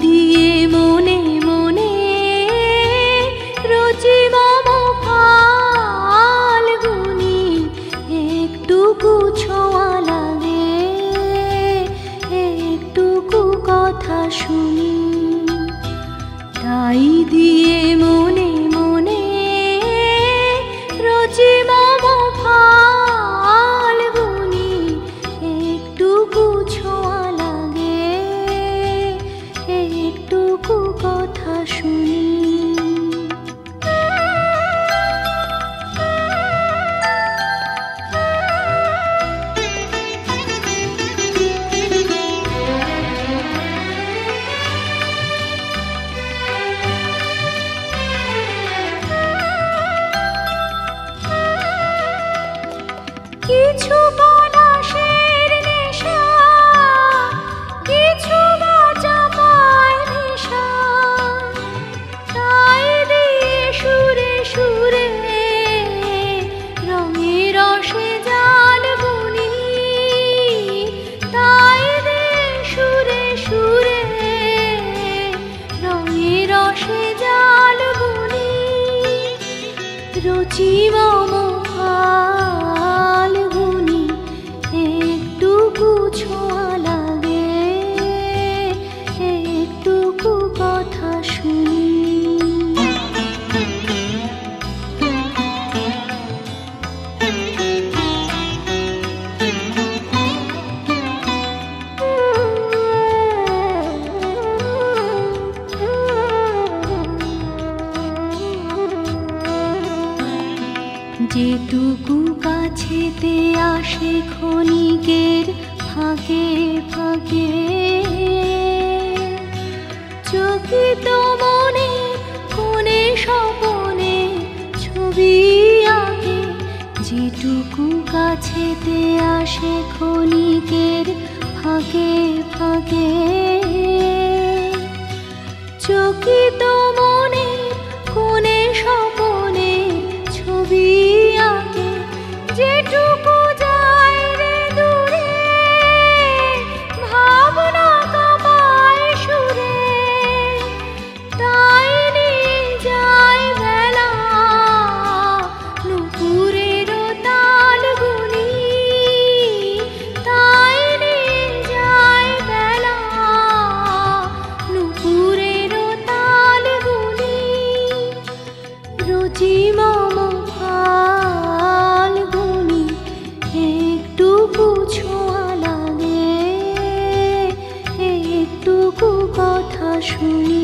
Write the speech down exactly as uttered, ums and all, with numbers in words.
দিয়ে মনে মনে রোজি মম ফাল্গুনি, একটুকু ছোঁয়া লাগে, একটুকু কথা শুনি। তাই দিয়ে মনে মনে রোজি মম ফাল্গুনি, একটুকু ছোঁয়া লাগে, একটুকু কথা শুনি। কিছু পলাশের নেশা, কিছু বা চাপায় নেশা, তাই দিয়ে সুরে সুরে রঙে রসে জাল বুনি। তাই দিয়ে সুরে সুরে রঙে রসে জাল বুনি। রুচি মম ফাল্গুনি, একটুকু ছোঁয়া লাগে, একটুকু কথা শুনি। যেটুকু কাছেতে আসে ক্ষণিকের ফাঁকে ফাঁকে, চকিত মনে কোণে স্বপনে ছবি আঁকে। যেটুকু কাছেতে আসে ক্ষণিকের ফাঁকে ফাঁকে, চকিত মনে কোণে স্বপনে ছবি আঁকে। যেটুকু যায় রে দূরে ভাবনা কাঁপায় সুরে, তাই নিয়ে যায় বেলা নুপুরের তাল গুনি। তাই নিয়ে যায় বেলা নুপুরের তাল গুনি। রুচি মম ফাল্গুনি, একটুকু ছোঁয়া লাগে, একটুকু কথা শুনি।